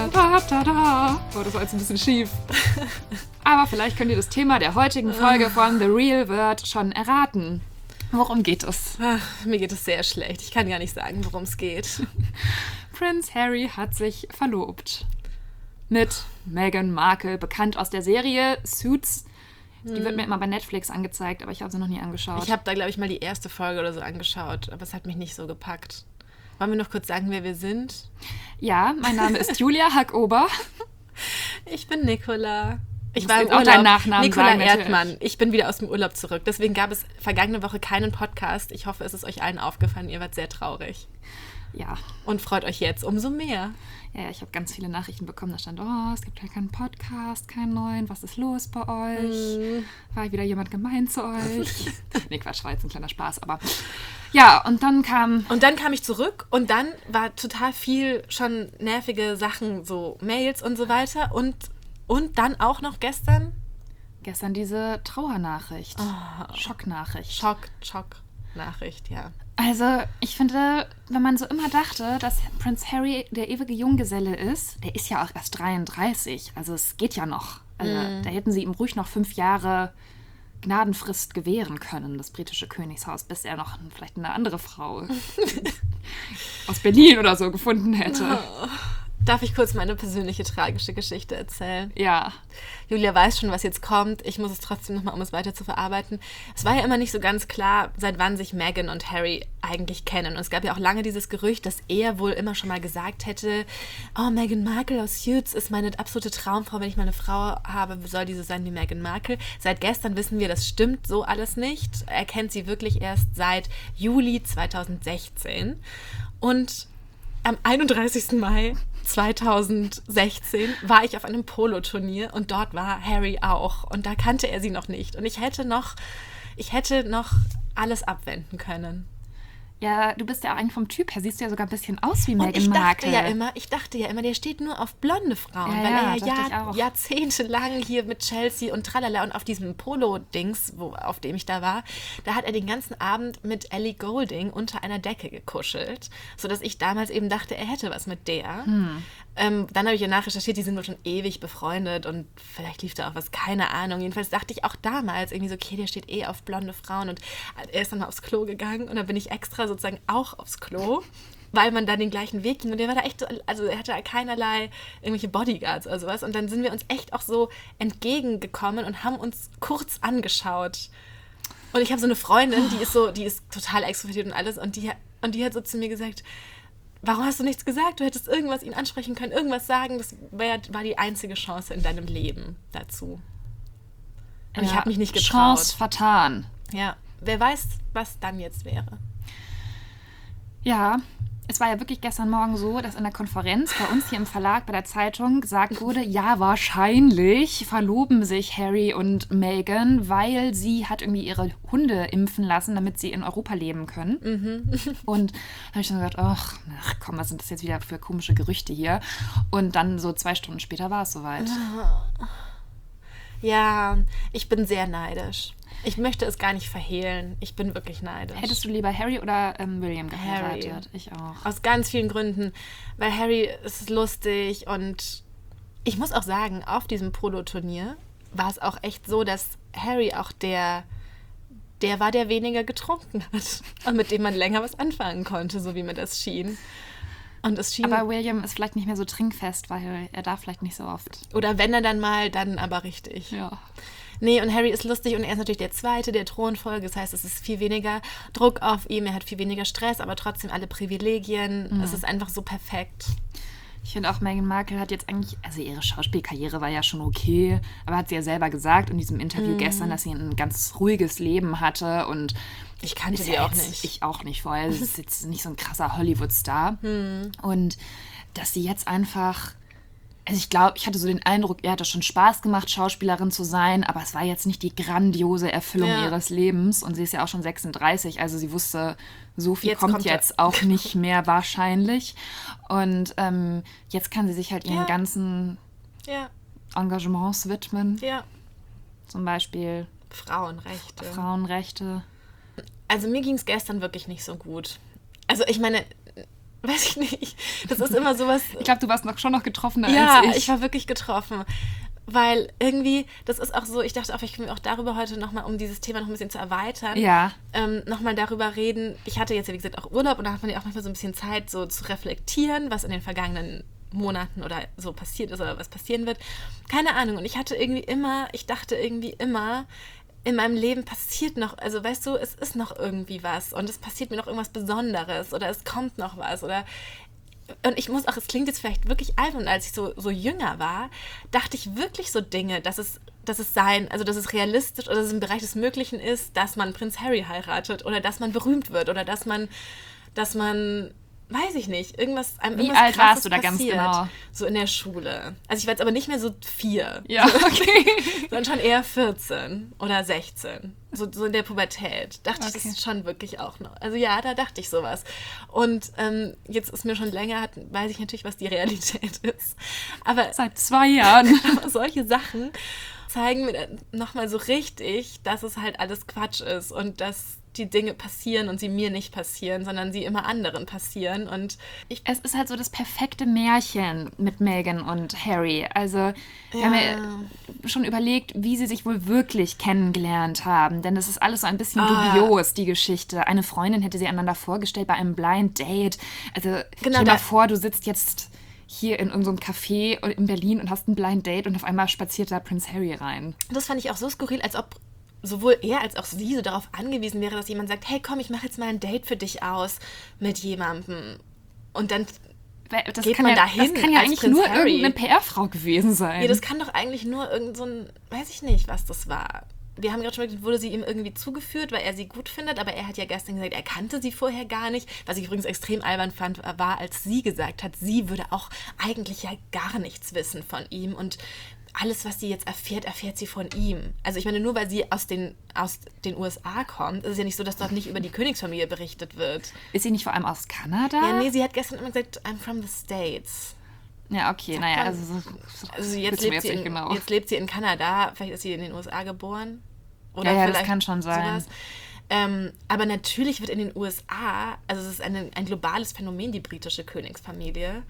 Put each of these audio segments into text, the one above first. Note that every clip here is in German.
Da, da, da. Oh, das war jetzt ein bisschen schief. Aber vielleicht könnt ihr das Thema der heutigen Folge von The Real World schon erraten. Worum geht es? Ach, mir geht es sehr schlecht. Ich kann gar nicht sagen, worum es geht. Prince Harry hat sich verlobt. Mit Meghan Markle, bekannt aus der Serie Suits. Die wird mir immer bei Netflix angezeigt, aber ich habe sie noch nie angeschaut. Ich habe da, glaube ich, mal die erste Folge oder so angeschaut, aber es hat mich nicht so gepackt. Wollen wir noch kurz sagen, wer wir sind? Ja, mein Name ist Julia Hackober. Ich bin Nicola. Ich war war jetzt auch deinen Nachnamen Nicola sagen, Erdmann. Ich bin wieder aus dem Urlaub zurück. Deswegen gab es vergangene Woche keinen Podcast. Ich hoffe, es ist euch allen aufgefallen. Ihr wart sehr traurig. Ja. Und freut euch jetzt umso mehr. Ja, ich habe ganz viele Nachrichten bekommen. Da stand, es gibt ja keinen Podcast, keinen neuen. Was ist los bei euch? War wieder jemand gemein zu euch? Nee, Quatsch, war jetzt ein kleiner Spaß. Aber ja, und dann kam... Und dann kam ich zurück und dann war total viel schon nervige Sachen, so Mails und so weiter. Und dann auch noch gestern diese Trauernachricht. Schocknachricht. Schocknachricht, ja. Also, ich finde, wenn man so immer dachte, dass Prince Harry der ewige Junggeselle ist, der ist ja auch erst 33, also es geht ja noch. Also, da hätten sie ihm ruhig noch 5 Jahre Gnadenfrist gewähren können, das britische Königshaus, bis er noch vielleicht eine andere Frau aus Berlin oder so gefunden hätte. Darf ich kurz meine persönliche tragische Geschichte erzählen? Ja. Julia weiß schon, was jetzt kommt. Ich muss es trotzdem nochmal, um es weiter zu verarbeiten. Es war ja immer nicht so ganz klar, seit wann sich Meghan und Harry eigentlich kennen. Und es gab ja auch lange dieses Gerücht, dass er wohl immer schon mal gesagt hätte, Meghan Markle aus Suits ist meine absolute Traumfrau. Wenn ich mal eine Frau habe, soll die so sein wie Meghan Markle. Seit gestern wissen wir, das stimmt so alles nicht. Er kennt sie wirklich erst seit Juli 2016. Und am 31. Mai 2016 war ich auf einem Polo-Turnier und dort war Harry auch. Und da kannte er sie noch nicht. Und ich hätte noch alles abwenden können. Ja, du bist ja eigentlich vom Typ her, siehst du ja sogar ein bisschen aus wie Meghan Markle. Ich dachte ja immer, der steht nur auf blonde Frauen, Ja, weil er ja jahrzehntelang hier mit Chelsea und tralala und auf diesem Polo-Dings, auf dem ich da war, da hat er den ganzen Abend mit Ellie Goulding unter einer Decke gekuschelt, sodass ich damals eben dachte, er hätte was mit der. Dann habe ich ja nachrecherchiert, die sind wohl schon ewig befreundet und vielleicht lief da auch was, keine Ahnung. Jedenfalls dachte ich auch damals irgendwie so, okay, der steht auf blonde Frauen und er ist dann mal aufs Klo gegangen und dann bin ich extra sozusagen auch aufs Klo, weil man dann den gleichen Weg ging und der war da echt, also er hatte keinerlei irgendwelche Bodyguards oder sowas und dann sind wir uns echt auch so entgegengekommen und haben uns kurz angeschaut. Und ich habe so eine Freundin, die ist total extrovertiert und alles und die hat so zu mir gesagt, warum hast du nichts gesagt? Du hättest irgendwas ihn ansprechen können, irgendwas sagen. Das war die einzige Chance in deinem Leben dazu. Und ich habe mich nicht getraut. Chance vertan. Ja, wer weiß, was dann jetzt wäre. Ja, es war ja wirklich gestern Morgen so, dass in der Konferenz bei uns hier im Verlag, bei der Zeitung, gesagt wurde, ja, wahrscheinlich verloben sich Harry und Meghan, weil sie hat irgendwie ihre Hunde impfen lassen, damit sie in Europa leben können. Und da habe ich dann gesagt, ach komm, was sind das jetzt wieder für komische Gerüchte hier? Und dann so 2 Stunden später war es soweit. Ja, ich bin sehr neidisch. Ich möchte es gar nicht verhehlen. Ich bin wirklich neidisch. Hättest du lieber Harry oder William geheiratet? Harry. Ich auch. Aus ganz vielen Gründen. Weil Harry ist lustig und ich muss auch sagen, auf diesem Polo-Turnier war es auch echt so, dass Harry auch der war, der weniger getrunken hat und mit dem man länger was anfangen konnte, so wie mir das schien. Und es schien. Aber William ist vielleicht nicht mehr so trinkfest, weil er darf vielleicht nicht so oft. Oder wenn er dann mal, dann aber richtig. Ja. Nee, und Harry ist lustig und er ist natürlich der Zweite der Thronfolge. Das heißt, es ist viel weniger Druck auf ihm, er hat viel weniger Stress, aber trotzdem alle Privilegien. Es ist einfach so perfekt. Ich finde auch, Meghan Markle hat jetzt eigentlich, also ihre Schauspielkarriere war ja schon okay, aber hat sie ja selber gesagt in diesem Interview gestern, dass sie ein ganz ruhiges Leben hatte und ich kannte sie auch nicht. Ich auch nicht vorher. Sie ist jetzt nicht so ein krasser Hollywood-Star. Und dass sie jetzt einfach, also ich glaube, ich hatte so den Eindruck, ihr hat das schon Spaß gemacht, Schauspielerin zu sein, aber es war jetzt nicht die grandiose Erfüllung ihres Lebens. Und sie ist ja auch schon 36, also sie wusste, so viel kommt jetzt auch nicht mehr wahrscheinlich. Und jetzt kann sie sich halt ihren ganzen Engagements widmen. Ja. Zum Beispiel Frauenrechte. Also mir ging es gestern wirklich nicht so gut. Also ich meine, weiß ich nicht. Das ist immer sowas. Ich glaube, du warst schon noch getroffener Ja, als ich. ich war wirklich getroffen. Weil irgendwie, das ist auch so, ich dachte auch, ich kann auch darüber heute nochmal, um dieses Thema noch ein bisschen zu erweitern, nochmal darüber reden. Ich hatte jetzt ja, wie gesagt, auch Urlaub und da hat man ja auch manchmal so ein bisschen Zeit, so zu reflektieren, was in den vergangenen Monaten oder so passiert ist oder was passieren wird. Keine Ahnung. Und ich dachte irgendwie immer, in meinem Leben passiert noch, also weißt du, es ist noch irgendwie was und es passiert mir noch irgendwas Besonderes oder es kommt noch was oder... Und ich muss auch, es klingt jetzt vielleicht wirklich albern, als ich so jünger war, dachte ich wirklich so Dinge, dass es realistisch oder dass es im Bereich des Möglichen ist, dass man Prinz Harry heiratet oder dass man berühmt wird oder dass man weiß ich nicht, einem Wie irgendwas alt warst du da ganz passiert. genau? So in der Schule. Also ich war jetzt aber nicht mehr so 4. Ja, okay. Sondern schon eher 14 oder 16. So in der Pubertät. Dachte ich, das ist schon wirklich auch noch. Also ja, da dachte ich sowas. Und jetzt ist mir schon länger, weiß ich natürlich, was die Realität ist. Aber seit 2 Jahren. Aber solche Sachen zeigen mir nochmal so richtig, dass es halt alles Quatsch ist und dass die Dinge passieren und sie mir nicht passieren, sondern sie immer anderen passieren. Und es ist halt so das perfekte Märchen mit Meghan und Harry. Also wir haben ja schon überlegt, wie sie sich wohl wirklich kennengelernt haben. Denn das ist alles so ein bisschen dubios, die Geschichte. Eine Freundin hätte sie einander vorgestellt bei einem Blind Date. Also stell dir mal vor, du sitzt jetzt hier in unserem Café in Berlin und hast ein Blind Date und auf einmal spaziert da Prinz Harry rein. Das fand ich auch so skurril, als ob sowohl er als auch sie so darauf angewiesen wäre, dass jemand sagt, hey komm, ich mache jetzt mal ein Date für dich aus mit jemandem. Und dann geht man dahin. Das kann ja eigentlich Prinz nur Harry. irgendeine PR-Frau gewesen sein. Ja, das kann doch eigentlich nur irgend so ein, weiß ich nicht, was das war. Wir haben gerade schon gesagt, wurde sie ihm irgendwie zugeführt, weil er sie gut findet, aber er hat ja gestern gesagt, er kannte sie vorher gar nicht. Was ich übrigens extrem albern fand, war, als sie gesagt hat, sie würde auch eigentlich ja gar nichts wissen von ihm und alles, was sie jetzt erfährt sie von ihm. Also ich meine, nur weil sie aus den USA kommt, ist es ja nicht so, dass dort nicht über die Königsfamilie berichtet wird. Ist sie nicht vor allem aus Kanada? Ja, nee, sie hat gestern immer gesagt, I'm from the States. Ja, okay, naja, also jetzt lebt sie in Kanada, vielleicht ist sie in den USA geboren. Oder ja, vielleicht das kann schon sein. Sowas. Aber natürlich wird in den USA, also es ist ein globales Phänomen, die britische Königsfamilie.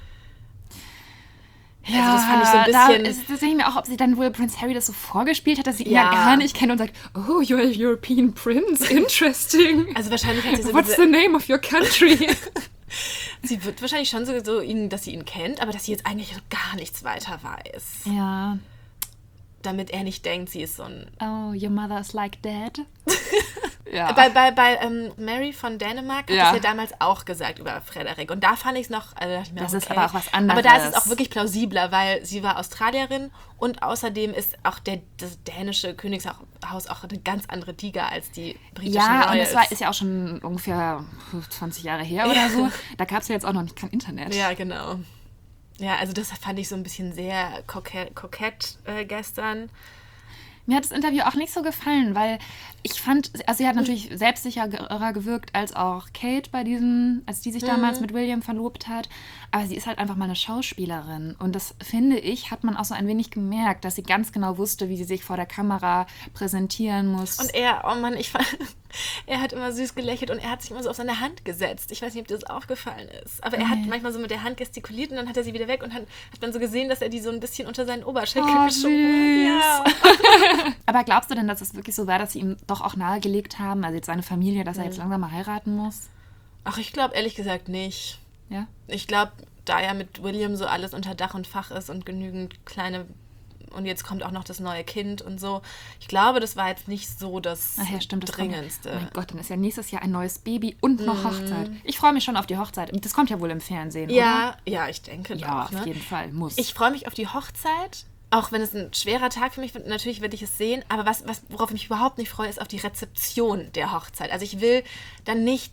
Ja, also das fand ich so ein bisschen... Das denke ich mir auch, ob sie dann wohl Prinz Harry das so vorgespielt hat, dass sie ihn ja gar nicht kennt und sagt, oh, you're a European Prince, interesting. Also wahrscheinlich hat sie so What's the name of your country? Sie wird wahrscheinlich schon so, dass sie ihn kennt, aber dass sie jetzt eigentlich gar nichts weiter weiß. Ja. Damit er nicht denkt, sie ist so ein... Oh, your mother is like dad? Ja. Bei Mary von Dänemark hat es ja damals auch gesagt über Frederik. Und da fand ich es noch... Also dachte ich mir, das ist aber auch was anderes. Aber da ist es auch wirklich plausibler, weil sie war Australierin und außerdem ist auch das dänische Königshaus auch eine ganz andere Liga als die britische Royals. Ja, und das ist ja auch schon ungefähr 20 Jahre her oder so. Da gab es ja jetzt auch noch nicht kein Internet. Ja, genau. Ja, also das fand ich so ein bisschen sehr kokett gestern. Mir hat das Interview auch nicht so gefallen, weil ich fand, also sie hat natürlich selbstsicherer gewirkt als auch Kate als die sich damals mit William verlobt hat. Aber sie ist halt einfach mal eine Schauspielerin. Und das, finde ich, hat man auch so ein wenig gemerkt, dass sie ganz genau wusste, wie sie sich vor der Kamera präsentieren muss. Und er, oh Mann, ich fand, er hat immer süß gelächelt und er hat sich immer so auf seine Hand gesetzt. Ich weiß nicht, ob dir das aufgefallen ist. Aber er hat manchmal so mit der Hand gestikuliert und dann hat er sie wieder weg und hat man so gesehen, dass er die so ein bisschen unter seinen Oberschenkel geschoben hat. Ja. Aber glaubst du denn, dass es wirklich so war, dass sie ihm doch auch nahegelegt haben, also jetzt seine Familie, dass er jetzt langsam mal heiraten muss? Ach, ich glaube ehrlich gesagt nicht. Ja? Ich glaube, da ja mit William so alles unter Dach und Fach ist und genügend kleine... Und jetzt kommt auch noch das neue Kind und so. Ich glaube, das war jetzt nicht so das Dringendste. Oh mein Gott, dann ist ja nächstes Jahr ein neues Baby und noch Hochzeit. Ich freue mich schon auf die Hochzeit. Das kommt ja wohl im Fernsehen, oder? Ja, ich denke ja, doch. Auf jeden Fall, muss. Ich freue mich auf die Hochzeit. Auch wenn es ein schwerer Tag für mich wird, natürlich werde ich es sehen. Aber worauf ich mich überhaupt nicht freue, ist auf die Rezeption der Hochzeit. Also ich will dann nicht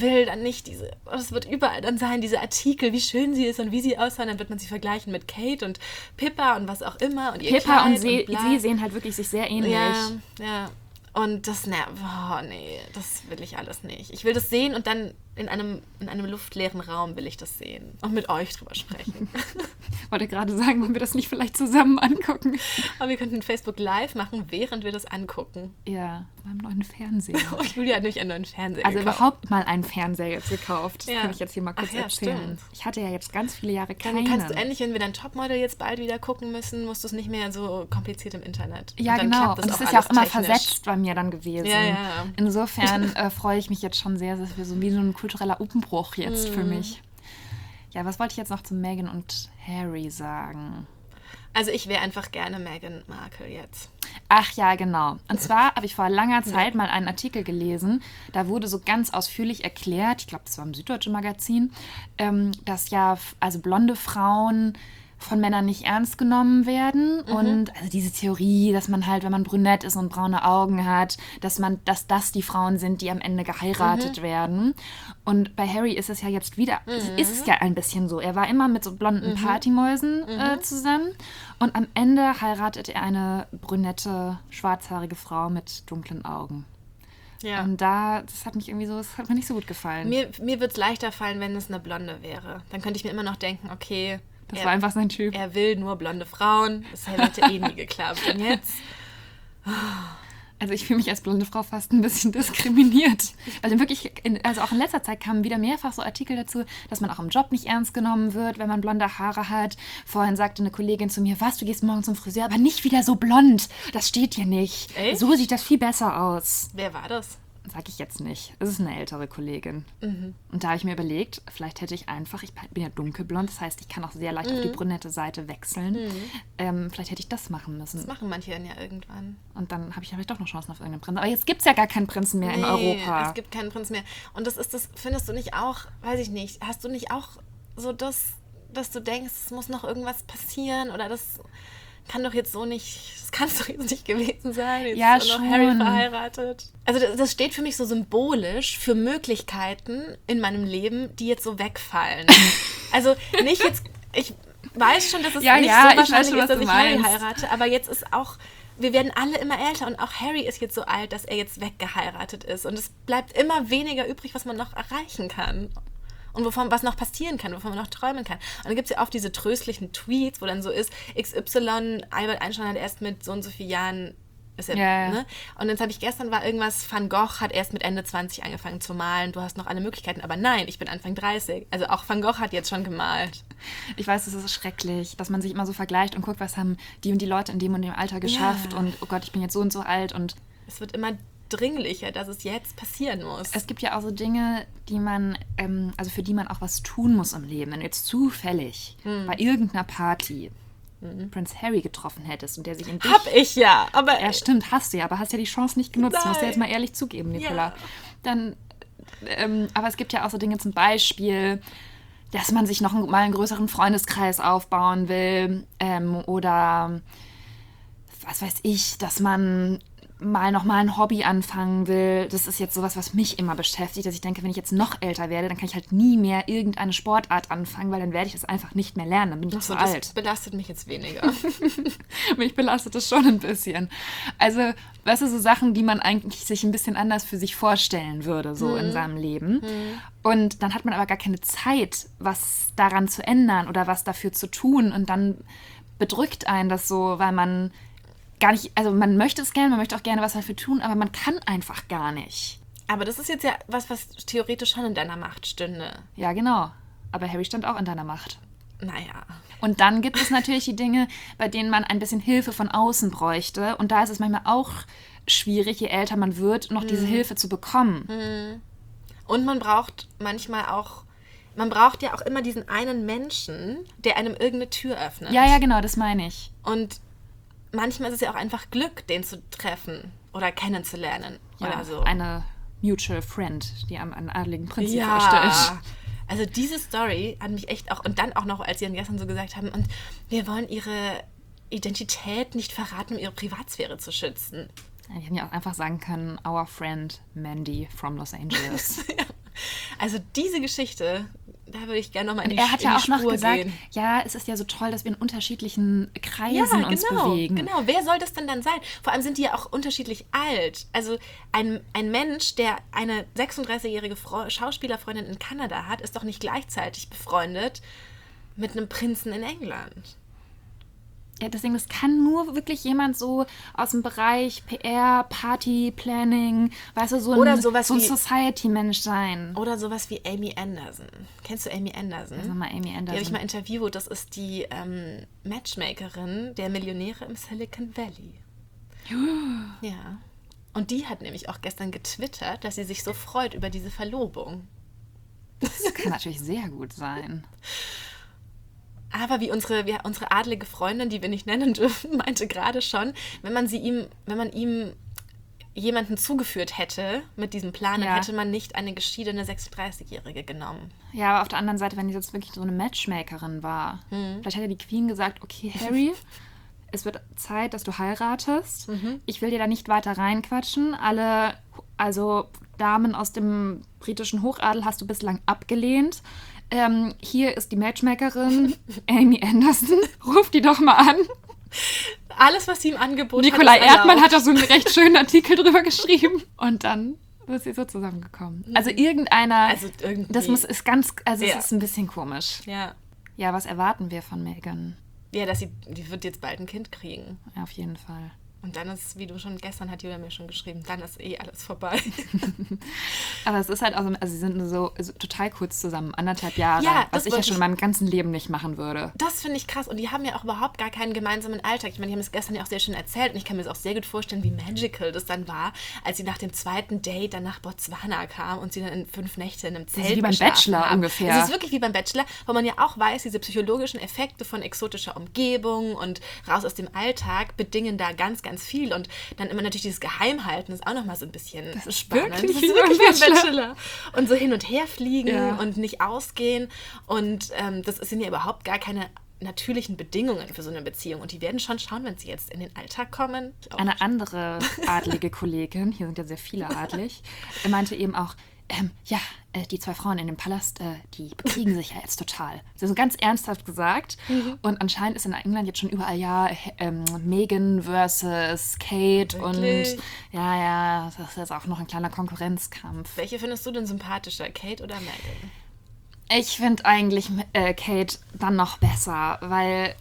es wird überall dann sein, diese Artikel, wie schön sie ist und wie sie aussehen. Dann wird man sie vergleichen mit Kate und Pippa und was auch immer. Und ihr Pippa Kleid und sie sehen halt wirklich sich sehr ähnlich. Ja. Und das, das will ich alles nicht. Ich will das sehen und dann in einem luftleeren Raum will ich das sehen und mit euch drüber sprechen. Ich wollte gerade sagen, wollen wir das nicht vielleicht zusammen angucken? Aber wir könnten Facebook Live machen, während wir das angucken. Ja, beim neuen Fernseher. Und Julia hat nämlich einen neuen Fernseher Also gekauft. überhaupt mal einen Fernseher jetzt gekauft. Das Ja. kann ich jetzt hier mal kurz Ach ja, erzählen. stimmt. Ich hatte ja jetzt ganz viele Jahre keinen. Dann kannst du endlich, wenn wir dein Topmodel jetzt bald wieder gucken müssen, musst du es nicht mehr so kompliziert im Internet. Ja, Und dann genau. klappt Und das das ist ja auch immer technisch. versetzt bei mir dann gewesen. Ja, ja. Insofern freue ich mich jetzt schon sehr, dass wir so wie so ein kultureller Umbruch jetzt für mich. Ja, was wollte ich jetzt noch zu Meghan und Harry sagen? Also ich wäre einfach gerne Meghan Markle jetzt. Ach ja, genau. Und zwar habe ich vor langer Zeit mal einen Artikel gelesen, da wurde so ganz ausführlich erklärt, ich glaube, das war im Süddeutschen Magazin, dass ja also blonde Frauen von Männern nicht ernst genommen werden. Und also diese Theorie, dass man halt, wenn man brünett ist und braune Augen hat, dass das die Frauen sind, die am Ende geheiratet werden. Und bei Harry ist es ja jetzt wieder, ist es ja ein bisschen so. Er war immer mit so blonden Partymäusen zusammen. Und am Ende heiratet er eine brünette, schwarzhaarige Frau mit dunklen Augen. Ja. Und das hat mir nicht so gut gefallen. Mir würde es leichter fallen, wenn es eine Blonde wäre. Dann könnte ich mir immer noch denken, okay, Das war einfach sein Typ. er will nur blonde Frauen. Das hätte nie geklappt. Und jetzt? Also ich fühle mich als blonde Frau fast ein bisschen diskriminiert. Also wirklich, also auch in letzter Zeit kamen wieder mehrfach so Artikel dazu, dass man auch im Job nicht ernst genommen wird, wenn man blonde Haare hat. Vorhin sagte eine Kollegin zu mir, was, du gehst morgen zum Friseur, aber nicht wieder so blond. Das steht dir nicht. Echt? So sieht das viel besser aus. Wer war das? Sag ich jetzt nicht. Es ist eine ältere Kollegin. Und da habe ich mir überlegt, vielleicht hätte ich einfach, ich bin ja dunkelblond, das heißt, ich kann auch sehr leicht auf die brünette Seite wechseln. Vielleicht hätte ich das machen müssen. Das machen manche dann ja irgendwann. Und dann habe ich vielleicht doch noch Chancen auf irgendeinen Prinzen. Aber jetzt gibt es ja gar keinen Prinzen mehr in Europa. Es gibt keinen Prinz mehr. Und das findest du nicht auch, weiß ich nicht, hast du nicht auch so das, dass du denkst, es muss noch irgendwas passieren oder das kann doch jetzt so nicht, das kann es doch jetzt nicht gewesen sein. Jetzt Ja, ist noch schon. Harry verheiratet. Also das steht für mich so symbolisch für Möglichkeiten in meinem Leben, die jetzt so wegfallen. Also nicht jetzt, ich weiß schon, dass es Ja, nicht ja, so ich weiß wahrscheinlich schon, ist, was dass du ich Harry meinst. heirate, aber jetzt ist auch, wir werden alle immer älter und auch Harry ist jetzt so alt, dass er jetzt weggeheiratet ist und es bleibt immer weniger übrig, was man noch erreichen kann. Und was noch passieren kann, wovon man noch träumen kann. Und dann gibt es ja oft diese tröstlichen Tweets, wo dann so ist, XY, Albert Einstein hat erst mit so und so vielen Jahren, ist ja, Ja. ne? Und jetzt habe ich gestern war irgendwas, Van Gogh hat erst mit Ende 20 angefangen zu malen, du hast noch alle Möglichkeiten, aber nein, ich bin Anfang 30. Also auch Van Gogh hat jetzt schon gemalt. Ich weiß, es ist schrecklich, dass man sich immer so vergleicht und guckt, was haben die und die Leute in dem und dem Alter geschafft. Ja. Und oh Gott, ich bin jetzt so und so alt. Und Es wird immer dringlicher, dass es jetzt passieren muss. es gibt ja auch so Dinge, die man, also für die man auch was tun muss im Leben. Wenn du jetzt zufällig bei irgendeiner Party Prince Harry getroffen hättest und der sich in dich... Hab ich ja, aber Ja, stimmt, hast du ja, aber hast ja die Chance nicht genutzt. Nein. Musst du jetzt mal ehrlich zugeben, Nicola. Ja. Dann, aber es gibt ja auch so Dinge, zum Beispiel, dass man sich noch mal einen größeren Freundeskreis aufbauen will oder was weiß ich, dass man noch mal ein Hobby anfangen will. Das ist jetzt sowas, was mich immer beschäftigt, dass ich denke, wenn ich jetzt noch älter werde, dann kann ich halt nie mehr irgendeine Sportart anfangen, weil dann werde ich das einfach nicht mehr lernen, dann bin ich zu das alt. belastet mich jetzt weniger. Mich belastet das schon ein bisschen. Also, weißt du, so Sachen, die man eigentlich sich ein bisschen anders für sich vorstellen würde, so in seinem Leben. Und dann hat man aber gar keine Zeit, was daran zu ändern oder was dafür zu tun. Und dann bedrückt einen das so, weil man gar nicht, also man möchte es gerne, man möchte auch gerne was dafür tun, aber man kann einfach gar nicht. Aber das ist jetzt ja was theoretisch schon in deiner Macht stünde. Ja, genau. Aber Harry stand auch in deiner Macht. Naja. Und dann gibt es natürlich die Dinge, bei denen man ein bisschen Hilfe von außen bräuchte. Und da ist es manchmal auch schwierig, je älter man wird, noch diese Hilfe zu bekommen. Und man braucht manchmal auch, man braucht ja auch immer diesen einen Menschen, der einem irgendeine Tür öffnet. Ja, genau, das meine ich. Und manchmal ist es ja auch einfach Glück, den zu treffen oder kennenzulernen Ja, oder so. eine mutual friend, die einem einen adligen Prinzen vorstellt. Also diese Story hat mich echt auch, und dann auch noch, als sie dann gestern so gesagt haben, und wir wollen ihre Identität nicht verraten, um ihre Privatsphäre zu schützen. Ja, die hätten ja auch einfach sagen können, our friend Mandy from Los Angeles. Also diese Geschichte, da würde ich gerne nochmal in die Er hat ja auch noch Spur gesagt, gehen. ja, es ist ja so toll, dass wir in unterschiedlichen Kreisen uns bewegen. Genau. Wer soll das denn dann sein? Vor allem sind die ja auch unterschiedlich alt. Also ein Mensch, der eine 36-jährige Schauspielerfreundin in Kanada hat, ist doch nicht gleichzeitig befreundet mit einem Prinzen in England. Ja, deswegen, das kann nur wirklich jemand so aus dem Bereich PR, Party, Planning, weißt du, so Oder ein sowas wie- Society-Mensch sein. Oder sowas wie Amy Anderson. Kennst du Amy Anderson? Sag mal, Amy Die habe ich Anderson. mal interviewt. Das ist die Matchmakerin der Millionäre im Silicon Valley. Ja. Und die hat nämlich auch gestern getwittert, dass sie sich so freut über diese Verlobung. Das kann natürlich sehr gut sein. Aber wie unsere adlige Freundin, die wir nicht nennen dürfen, meinte gerade schon, wenn man ihm jemanden zugeführt hätte mit diesem Plan, dann Ja. hätte man nicht eine geschiedene 36-Jährige genommen. Ja, aber auf der anderen Seite, wenn die jetzt wirklich so eine Matchmakerin war, vielleicht hätte die Queen gesagt, okay, Harry, es wird Zeit, dass du heiratest. Ich will dir da nicht weiter reinquatschen. Alle, also Damen aus dem britischen Hochadel hast du bislang abgelehnt. Hier ist die Matchmakerin, Amy Anderson. Ruf die doch mal an. Alles, was sie im Angebot Nikolai hat, ist Erdmann erlaubt. hat da so einen recht schönen Artikel drüber geschrieben. Und dann ist sie so zusammengekommen. Also irgendeiner, Also irgendwie. das ist ganz, also Ja. es ist ein bisschen komisch. Ja. Ja, was erwarten wir von Meghan? Ja, die wird jetzt bald ein Kind kriegen. Ja, auf jeden Fall. Und dann ist, wie du schon, gestern hat Julia mir schon geschrieben, dann ist alles vorbei. Aber es ist halt auch so, also sie sind so total kurz zusammen, 1,5 Jahre, Ja, was das ich ja wollte schon in ich- meinem ganzen Leben nicht machen würde. Das finde ich krass. Und die haben ja auch überhaupt gar keinen gemeinsamen Alltag. Ich meine, die haben es gestern ja auch sehr schön erzählt. Und ich kann mir das auch sehr gut vorstellen, wie magical das dann war, als sie nach dem zweiten Date dann nach Botswana kam und sie dann in 5 Nächte in einem Zelt ist wie beim geschlafen Bachelor haben. ungefähr. Es ist wirklich wie beim Bachelor, wo man ja auch weiß, diese psychologischen Effekte von exotischer Umgebung und raus aus dem Alltag bedingen da ganz, ganz viel. Und dann immer natürlich dieses Geheimhalten ist auch nochmal so ein bisschen Das ist spannend. wirklich Das wie ist beim wirklich wie beim Bachelor. Bachelor. Und so hin und her fliegen Ja. und nicht ausgehen. Und das sind ja überhaupt gar keine natürlichen Bedingungen für so eine Beziehung. Und die werden schon schauen, wenn sie jetzt in den Alltag kommen. Eine andere adlige Kollegin, hier sind ja sehr viele adlig, meinte eben auch, die 2 Frauen in dem Palast, die bekriegen sich ja jetzt total. Das ist so ganz ernsthaft gesagt. Und anscheinend ist in England jetzt schon überall, Meghan versus Kate. Wirklich? Und das ist jetzt auch noch ein kleiner Konkurrenzkampf. Welche findest du denn sympathischer, Kate oder Meghan? Ich finde eigentlich Kate dann noch besser, weil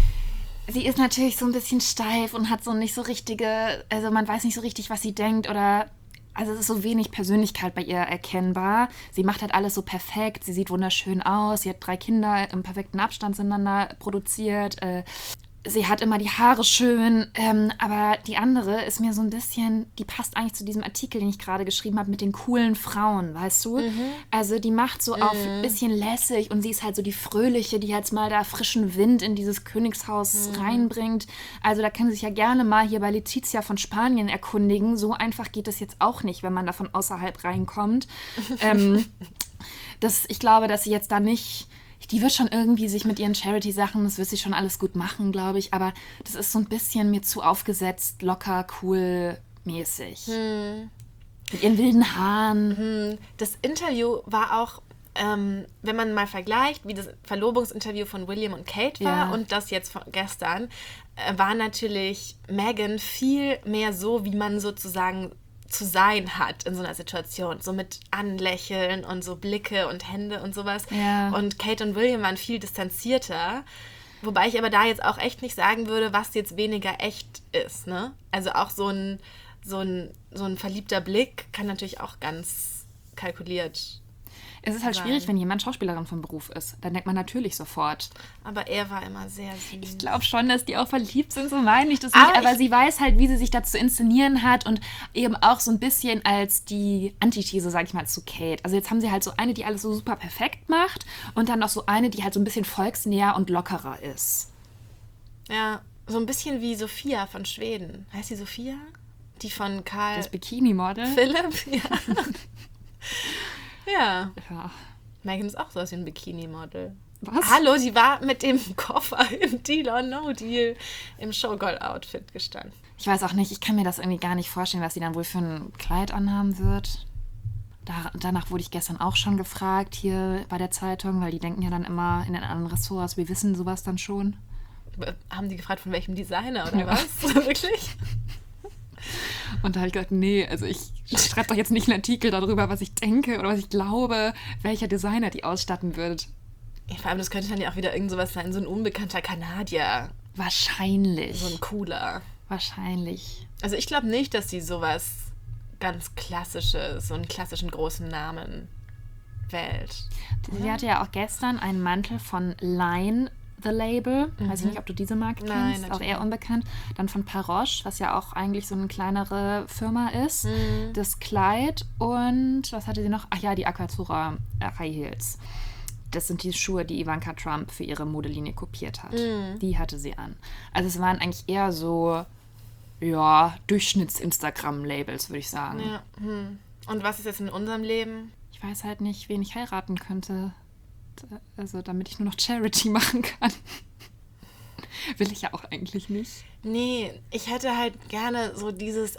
sie ist natürlich so ein bisschen steif und hat so nicht so richtige, also man weiß nicht so richtig, was sie denkt oder, also es ist so wenig Persönlichkeit bei ihr erkennbar. Sie macht halt alles so perfekt, sie sieht wunderschön aus, sie hat 3 Kinder im perfekten Abstand zueinander produziert, sie hat immer die Haare schön, aber die andere ist mir so ein bisschen, die passt eigentlich zu diesem Artikel, den ich gerade geschrieben habe, mit den coolen Frauen, weißt du? Also die macht so auf ein bisschen lässig und sie ist halt so die Fröhliche, die jetzt mal da frischen Wind in dieses Königshaus reinbringt. Also da kann sie sich ja gerne mal hier bei Letizia von Spanien erkundigen. So einfach geht es jetzt auch nicht, wenn man da von außerhalb reinkommt. Ich glaube, dass sie jetzt da nicht... Die wird schon irgendwie sich mit ihren Charity-Sachen, das wird sie schon alles gut machen, glaube ich. Aber das ist so ein bisschen mir zu aufgesetzt, locker, cool, mäßig. Mit ihren wilden Haaren. Das Interview war auch, wenn man mal vergleicht, wie das Verlobungsinterview von William und Kate war Ja. und das jetzt von gestern, war natürlich Meghan viel mehr so, wie man sozusagen zu sein hat in so einer Situation. So mit Anlächeln und so Blicke und Hände und sowas. Ja. Und Kate und William waren viel distanzierter. Wobei ich aber da jetzt auch echt nicht sagen würde, was jetzt weniger echt ist. Ne? Also auch so ein verliebter Blick kann natürlich auch ganz kalkuliert. Es ist halt Sein. schwierig, wenn jemand Schauspielerin vom Beruf ist. Dann denkt man natürlich sofort. Aber er war immer sehr süß. Ich glaube schon, dass die auch verliebt sind, so meine ich das nicht. Aber Aber sie weiß halt, wie sie sich dazu inszenieren hat und eben auch so ein bisschen als die Antithese, sag ich mal, zu Kate. Also jetzt haben sie halt so eine, die alles so super perfekt macht und dann noch so eine, die halt so ein bisschen volksnäher und lockerer ist. Ja, so ein bisschen wie Sophia von Schweden. Heißt sie Sophia? Die von Karl Das Bikini-Model. Philipp? Ja. Ja. Ja. Meghan ist auch so aus wie ein Bikini-Model. Was? Hallo, sie war mit dem Koffer im Deal or No Deal im Showgirl-Outfit gestanden. Ich weiß auch nicht, ich kann mir das irgendwie gar nicht vorstellen, was sie dann wohl für ein Kleid anhaben wird. Danach wurde ich gestern auch schon gefragt hier bei der Zeitung, weil die denken ja dann immer in den anderen Ressorts, wir wissen sowas dann schon. Haben die gefragt, von welchem Designer oder was? Wirklich? Und da habe ich gedacht, nee, also ich schreibe doch jetzt nicht einen Artikel darüber, was ich denke oder was ich glaube, welcher Designer die ausstatten wird. Ja, vor allem, das könnte dann ja auch wieder irgend sowas sein, so ein unbekannter Kanadier. Wahrscheinlich. So ein cooler. Wahrscheinlich. Also ich glaube nicht, dass sie sowas ganz Klassisches, so einen klassischen großen Namen wählt. Sie hatte ja auch gestern einen Mantel von Line The Label. Weiß ich nicht, ob du diese Marke kennst. Nein, auch eher unbekannt. Dann von Paroche, was ja auch eigentlich so eine kleinere Firma ist. Das Kleid und was hatte sie noch? Ach ja, die Aquatura High Heels. Das sind die Schuhe, die Ivanka Trump für ihre Modelinie kopiert hat. Die hatte sie an. Also es waren eigentlich eher so, ja, Durchschnitts-Instagram-Labels, würde ich sagen. Ja. Und was ist jetzt in unserem Leben? Ich weiß halt nicht, wen ich heiraten könnte. Also damit ich nur noch Charity machen kann. Will ich ja auch eigentlich nicht. Nee, ich hätte halt gerne so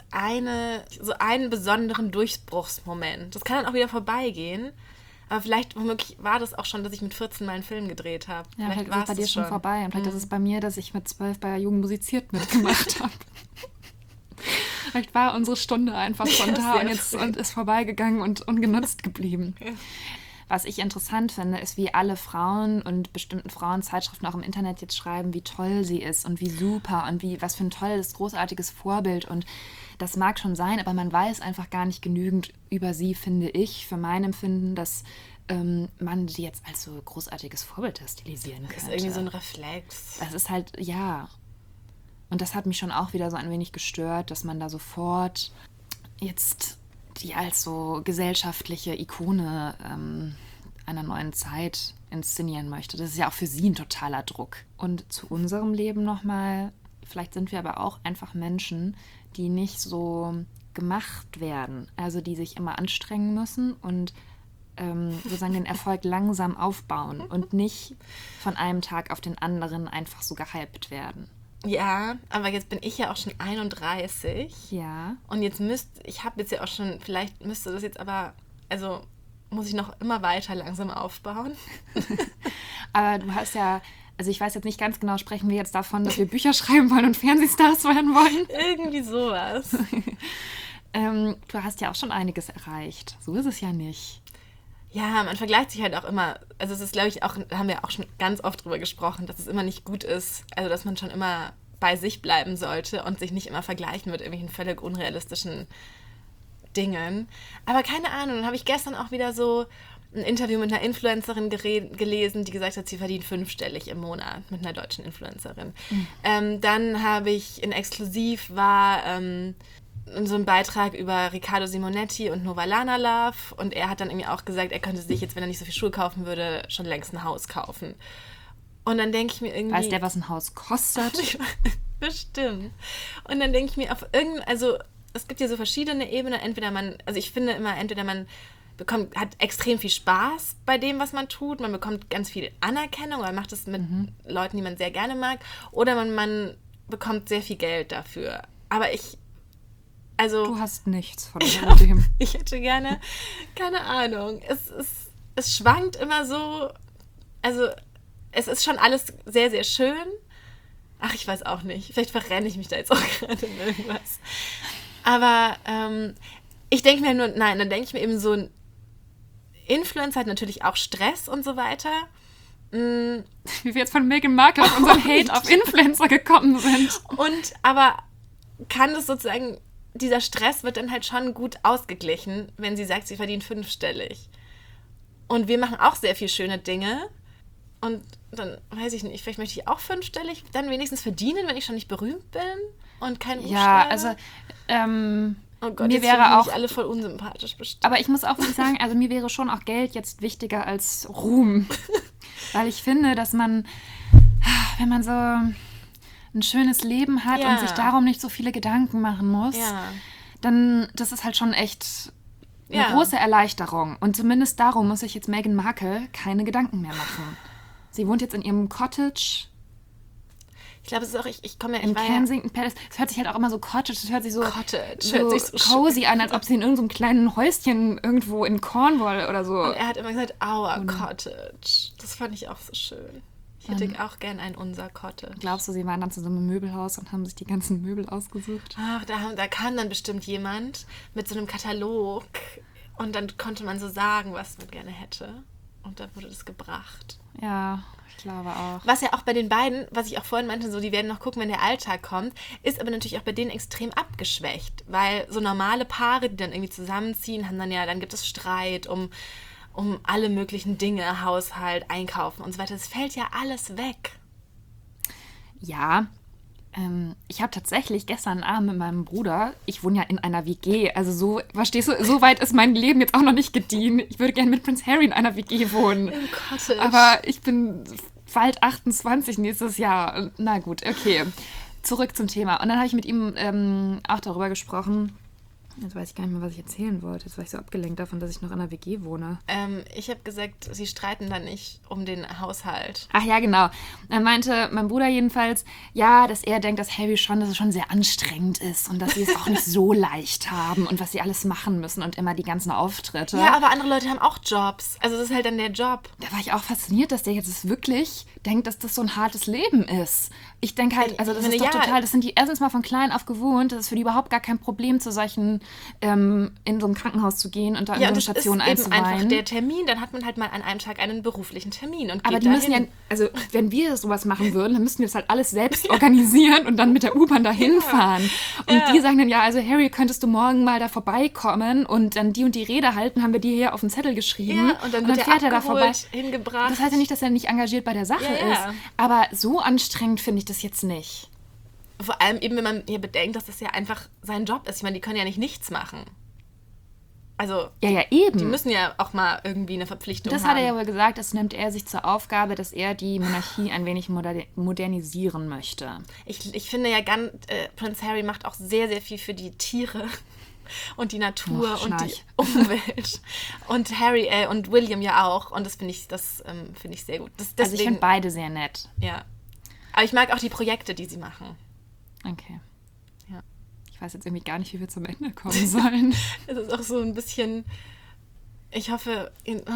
so einen besonderen Durchbruchsmoment. Das kann dann auch wieder vorbeigehen. Aber vielleicht, womöglich war das auch schon, dass ich mit 14 mal einen Film gedreht habe. Ja, vielleicht ist es bei dir schon vorbei. Und vielleicht ist es bei mir, dass ich mit 12 bei Jugend musiziert mitgemacht habe. Vielleicht war unsere Stunde einfach schon da und ist vorbeigegangen und ungenutzt geblieben. Ja. Was ich interessant finde, ist, wie alle Frauen und bestimmten Frauenzeitschriften auch im Internet jetzt schreiben, wie toll sie ist und wie super und was für ein tolles, großartiges Vorbild. Und das mag schon sein, aber man weiß einfach gar nicht genügend über sie, finde ich, für mein Empfinden, dass man sie jetzt als so großartiges Vorbild stilisieren könnte. Das ist irgendwie so ein Reflex. Das ist halt, ja. Und das hat mich schon auch wieder so ein wenig gestört, dass man da sofort jetzt die als so gesellschaftliche Ikone einer neuen Zeit inszenieren möchte. Das ist ja auch für sie ein totaler Druck. Und zu unserem Leben nochmal, vielleicht sind wir aber auch einfach Menschen, die nicht so gemacht werden. Also die sich immer anstrengen müssen und sozusagen den Erfolg langsam aufbauen und nicht von einem Tag auf den anderen einfach so gehypt werden. Ja, aber jetzt bin ich ja auch schon 31. Ja. Und jetzt ich habe jetzt ja auch schon, vielleicht müsste das jetzt aber, also muss ich noch immer weiter langsam aufbauen. Aber du hast ja, also ich weiß jetzt nicht ganz genau, sprechen wir jetzt davon, dass wir Bücher schreiben wollen und Fernsehstars werden wollen? Irgendwie sowas. Du hast ja auch schon einiges erreicht. So ist es ja nicht. Ja, man vergleicht sich halt auch immer, also es ist, glaube ich, auch, da haben wir auch schon ganz oft drüber gesprochen, dass es immer nicht gut ist, also dass man schon immer bei sich bleiben sollte und sich nicht immer vergleichen mit irgendwelchen völlig unrealistischen Dingen. Aber keine Ahnung, dann habe ich gestern auch wieder so ein Interview mit einer Influencerin gelesen, die gesagt hat, sie verdient 5-stellig im Monat mit einer deutschen Influencerin. Dann habe ich in Exklusiv so einen Beitrag über Riccardo Simonetti und Novalana Love und er hat dann irgendwie auch gesagt, er könnte sich jetzt, wenn er nicht so viel Schuhe kaufen würde, schon längst ein Haus kaufen. Und dann denke ich mir irgendwie... Weiß der, was ein Haus kostet? Bestimmt. Und dann denke ich mir, also es gibt ja so verschiedene Ebenen, ich finde immer, entweder man hat extrem viel Spaß bei dem, was man tut, man bekommt ganz viel Anerkennung, man macht es mit Leuten, die man sehr gerne mag, oder man bekommt sehr viel Geld dafür. Aber du hast nichts von dem. Ich hätte gerne, keine Ahnung, es schwankt immer so, also es ist schon alles sehr, sehr schön. Ach, ich weiß auch nicht, vielleicht verrenne ich mich da jetzt auch gerade in irgendwas. Aber ich denke mir dann denke ich mir eben so, ein Influencer hat natürlich auch Stress und so weiter. Wie wir jetzt von Meghan Markle auf unseren Hate auf Influencer gekommen sind. Aber kann das sozusagen... Dieser Stress wird dann halt schon gut ausgeglichen, wenn sie sagt, sie verdient 5-stellig. Und wir machen auch sehr viel schöne Dinge. Und dann, weiß ich nicht, vielleicht möchte ich auch 5-stellig dann wenigstens verdienen, wenn ich schon nicht berühmt bin und kein Ruf Ja, also oh Gott, mir jetzt wäre auch... mich alle voll unsympathisch bestimmt. Aber ich muss auch sagen, also mir wäre schon auch Geld jetzt wichtiger als Ruhm. Weil ich finde, dass man, wenn man so... ein schönes Leben hat und sich darum nicht so viele Gedanken machen muss, dann das ist halt schon echt eine große Erleichterung. Und zumindest darum muss sich jetzt Meghan Markle keine Gedanken mehr machen. Sie wohnt jetzt in ihrem Cottage. Ich glaube, es ist auch, ich komme ja... Im Kensington Palace. Es hört sich halt auch immer so Cottage, es hört sich so, hört sich so cozy an, als ob sie in irgendeinem kleinen Häuschen irgendwo in Cornwall oder so... Und er hat immer gesagt, our cottage. Das fand ich auch so schön. Ich hätte auch gern ein unser Cottage. Glaubst du, sie waren dann zu so einem Möbelhaus und haben sich die ganzen Möbel ausgesucht? Ach, da kam dann bestimmt jemand mit so einem Katalog und dann konnte man so sagen, was man gerne hätte. Und dann wurde das gebracht. Ja, ich glaube auch. Was ja auch bei den beiden, was ich auch vorhin meinte, so die werden noch gucken, wenn der Alltag kommt, ist aber natürlich auch bei denen extrem abgeschwächt. Weil so normale Paare, die dann irgendwie zusammenziehen, haben dann gibt es Streit um alle möglichen Dinge, Haushalt, Einkaufen und so weiter. Das fällt ja alles weg. Ja, ich habe tatsächlich gestern Abend mit meinem Bruder, ich wohne ja in einer WG, also so, verstehst du, so weit ist mein Leben jetzt auch noch nicht gediehen. Ich würde gerne mit Prince Harry in einer WG wohnen. Im Cottage. Aber ich bin bald 28 nächstes Jahr. Na gut, okay. Zurück zum Thema. Und dann habe ich mit ihm auch darüber gesprochen. Jetzt weiß ich gar nicht mehr, was ich erzählen wollte. Jetzt war ich so abgelenkt davon, dass ich noch in einer WG wohne. Ich habe gesagt, sie streiten dann nicht um den Haushalt. Ach ja, genau. Dann meinte mein Bruder jedenfalls, ja, dass er denkt, dass es schon sehr anstrengend ist und dass sie es auch nicht so leicht haben und was sie alles machen müssen und immer die ganzen Auftritte. Ja, aber andere Leute haben auch Jobs. Also das ist halt dann der Job. Da war ich auch fasziniert, dass der jetzt wirklich denkt, dass das so ein hartes Leben ist. Ich denke halt, also das ist doch total, das sind die erstens mal von klein auf gewohnt, das ist für die überhaupt gar kein Problem, zu solchen, in so ein Krankenhaus zu gehen und da in so eine Station einzuweihen. Ja, einfach der Termin, dann hat man halt mal an einem Tag einen beruflichen Termin und geht aber die müssen ja, also wenn wir sowas machen würden, dann müssten wir das halt alles selbst organisieren und dann mit der U-Bahn dahin fahren. Und die sagen dann, ja, also Harry, könntest du morgen mal da vorbeikommen und dann die und die Rede halten, haben wir dir hier auf den Zettel geschrieben. Ja, und dann wird fährt er da vorbei. Hingebracht. Das heißt ja nicht, dass er nicht engagiert bei der Sache ist, aber so anstrengend finde ich das jetzt nicht. Vor allem eben, wenn man hier bedenkt, dass das ja einfach sein Job ist. Ich meine, die können ja nicht nichts machen. Also, ja, eben. Die müssen ja auch mal irgendwie eine Verpflichtung haben. Das hat er ja wohl gesagt, das nimmt er sich zur Aufgabe, dass er die Monarchie ein wenig modernisieren möchte. Ich finde ja, Prince Harry macht auch sehr, sehr viel für die Tiere und die Natur und die Umwelt. Und Harry und William ja auch. Und das finde ich sehr gut. Also ich finde beide sehr nett. Ja. Aber ich mag auch die Projekte, die sie machen. Okay. Ja. Ich weiß jetzt irgendwie gar nicht, wie wir zum Ende kommen sollen. Es ist auch so ein bisschen, ich hoffe,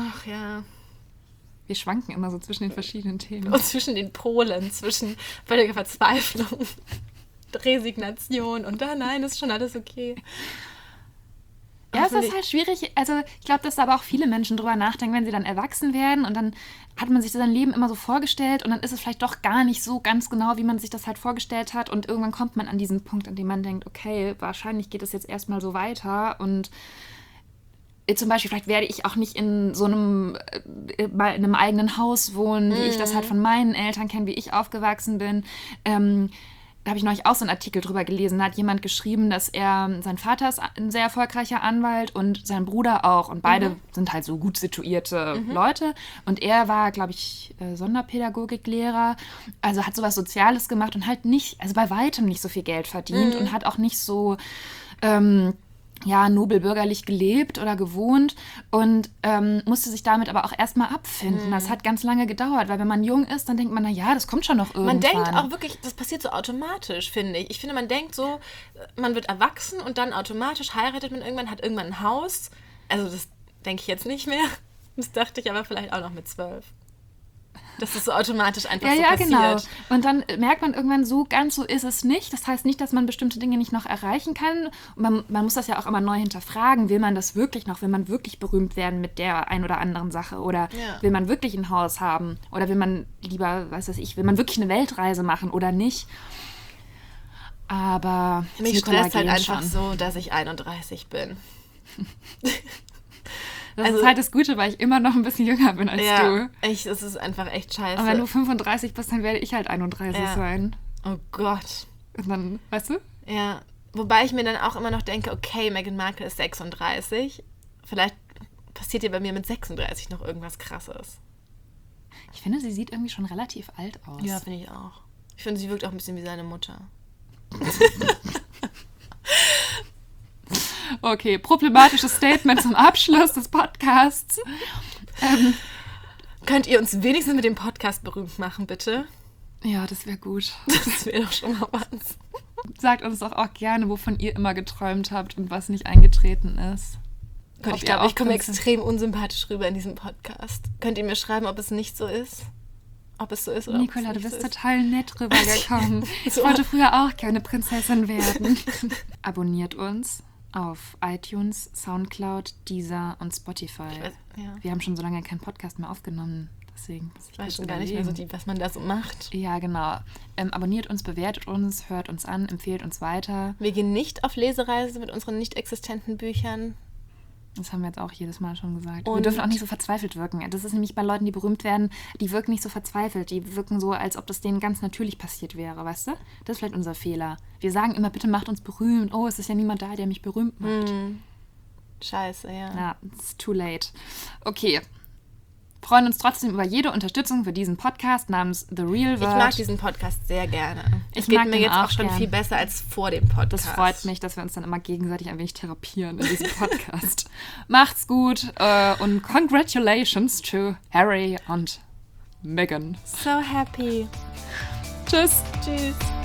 wir schwanken immer so zwischen den verschiedenen Themen. Und zwischen den Polen, zwischen völliger Verzweiflung, Resignation und nein, ist schon alles okay. Ja, es ist halt schwierig. Also ich glaube, dass da aber auch viele Menschen drüber nachdenken, wenn sie dann erwachsen werden und dann hat man sich sein Leben immer so vorgestellt und dann ist es vielleicht doch gar nicht so ganz genau, wie man sich das halt vorgestellt hat und irgendwann kommt man an diesen Punkt, an dem man denkt, okay, wahrscheinlich geht es jetzt erstmal so weiter und zum Beispiel vielleicht werde ich auch nicht in so einem eigenen Haus wohnen, wie ich das halt von meinen Eltern kenne, wie ich aufgewachsen bin. Da habe ich neulich auch so einen Artikel drüber gelesen. Da hat jemand geschrieben, dass sein Vater ist ein sehr erfolgreicher Anwalt und sein Bruder auch. Und beide sind halt so gut situierte Leute. Und er war, glaube ich, Sonderpädagogiklehrer. Also hat sowas Soziales gemacht und halt nicht, also bei weitem nicht so viel Geld verdient und hat auch nicht so nobelbürgerlich gelebt oder gewohnt und musste sich damit aber auch erstmal abfinden. Das hat ganz lange gedauert, weil wenn man jung ist, dann denkt man, na ja, das kommt schon noch irgendwann. Man denkt auch wirklich, das passiert so automatisch, finde ich. Ich finde, man denkt so, man wird erwachsen und dann automatisch heiratet man irgendwann, hat irgendwann ein Haus. Also das denke ich jetzt nicht mehr. Das dachte ich aber vielleicht auch noch mit 12. Dass das so automatisch einfach so passiert. Ja, genau. Und dann merkt man irgendwann, so ganz so ist es nicht. Das heißt nicht, dass man bestimmte Dinge nicht noch erreichen kann. Man muss das ja auch immer neu hinterfragen. Will man das wirklich noch? Will man wirklich berühmt werden mit der ein oder anderen Sache? Oder will man wirklich ein Haus haben? Oder will man lieber, will man wirklich eine Weltreise machen oder nicht? Aber mich stresst halt einfach so, dass ich 31 bin. Das ist halt das Gute, weil ich immer noch ein bisschen jünger bin als du. Es ist einfach echt scheiße. Und wenn du 35 bist, dann werde ich halt 31 sein. Oh Gott. Und dann, weißt du? Ja. Wobei ich mir dann auch immer noch denke, okay, Meghan Markle ist 36. Vielleicht passiert ja bei mir mit 36 noch irgendwas Krasses. Ich finde, sie sieht irgendwie schon relativ alt aus. Ja, finde ich auch. Ich finde, sie wirkt auch ein bisschen wie seine Mutter. Okay, problematisches Statement zum Abschluss des Podcasts. Könnt ihr uns wenigstens mit dem Podcast berühmt machen, bitte? Ja, das wäre gut. Das wäre doch schon mal was. Sagt uns doch auch gerne, wovon ihr immer geträumt habt und was nicht eingetreten ist. Gott, ich glaube, ich komme extrem unsympathisch rüber in diesem Podcast. Könnt ihr mir schreiben, ob es nicht so ist? Ob es so ist oder Nicola, ob es du nicht bist so ist. total nett rübergekommen. Ich wollte früher auch gerne Prinzessin werden. Abonniert uns auf iTunes, Soundcloud, Deezer und Spotify. Ja. Wir haben schon so lange keinen Podcast mehr aufgenommen. Deswegen muss Ich weiß schon gar nicht mehr so, was man da so macht. Ja, genau. Abonniert uns, bewertet uns, hört uns an, empfehlt uns weiter. Wir gehen nicht auf Lesereise mit unseren nicht existenten Büchern. Das haben wir jetzt auch jedes Mal schon gesagt. Und wir dürfen auch nicht so verzweifelt wirken. Das ist nämlich bei Leuten, die berühmt werden, die wirken nicht so verzweifelt. Die wirken so, als ob das denen ganz natürlich passiert wäre, weißt du? Das ist vielleicht unser Fehler. Wir sagen immer, bitte macht uns berühmt. Oh, es ist ja niemand da, der mich berühmt macht. Scheiße, ja. Ja, it's too late. Okay. Freuen uns trotzdem über jede Unterstützung für diesen Podcast namens The Real World. Ich mag diesen Podcast sehr gerne. Es mag geht mir den jetzt auch schon gern. viel besser als vor dem Podcast. Das freut mich, dass wir uns dann immer gegenseitig ein wenig therapieren in diesem Podcast. Macht's gut und congratulations to Harry und Meghan. So happy. Tschüss. Tschüss.